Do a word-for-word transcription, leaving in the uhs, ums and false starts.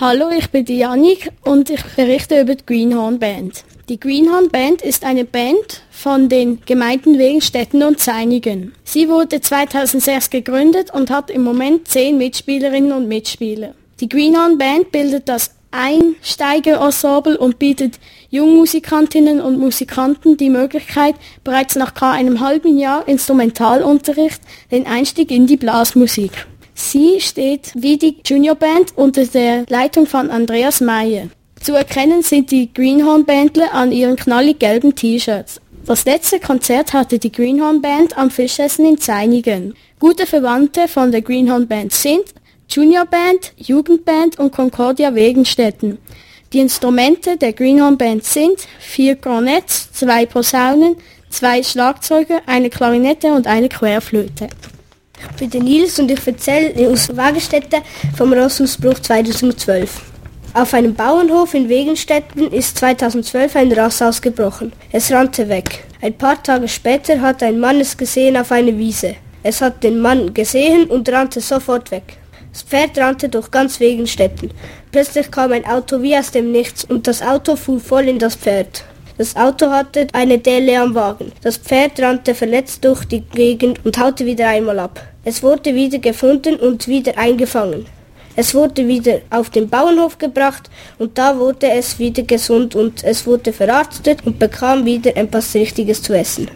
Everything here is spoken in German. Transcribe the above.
Hallo, ich bin die Jannik und ich berichte über die Greenhorn Band. Die Greenhorn Band ist eine Band von den Gemeinden Wegenstetten und Zeinigen. Sie wurde zweitausendsechs gegründet und hat im Moment zehn Mitspielerinnen und Mitspieler. Die Greenhorn Band bildet das Einsteigerensemble und bietet Jungmusikantinnen und Musikanten die Möglichkeit, bereits nach gar einem halben Jahr Instrumentalunterricht den Einstieg in die Blasmusik. Sie steht wie die Juniorband unter der Leitung von Andreas Meyer. Zu erkennen sind die Greenhorn-Bändler an ihren knallig gelben T-Shirts. Das letzte Konzert hatte die Greenhorn-Band am Fischessen in Zeinigen. Gute Verwandte von der Greenhorn-Band sind Juniorband, Jugendband und Concordia Wegenstetten. Die Instrumente der Greenhorn-Band sind vier Cornets, zwei Posaunen, zwei Schlagzeuger, eine Klarinette und eine Querflöte. Ich bin der Nils und ich erzähle aus Wegenstetten vom Rossausbruch zweitausendzwölf. Auf einem Bauernhof in Wegenstetten ist zweitausendzwölf ein Ross ausgebrochen. Es rannte weg. Ein paar Tage später hat ein Mann es gesehen auf einer Wiese. Es hat den Mann gesehen und rannte sofort weg. Das Pferd rannte durch ganz Wegenstetten. Plötzlich kam ein Auto wie aus dem Nichts und das Auto fuhr voll in das Pferd. Das Auto hatte eine Delle am Wagen. Das Pferd rannte verletzt durch die Gegend und haute wieder einmal ab. Es wurde wieder gefunden und wieder eingefangen. Es wurde wieder auf den Bauernhof gebracht und da wurde es wieder gesund und es wurde verarztet und bekam wieder etwas Richtiges zu essen.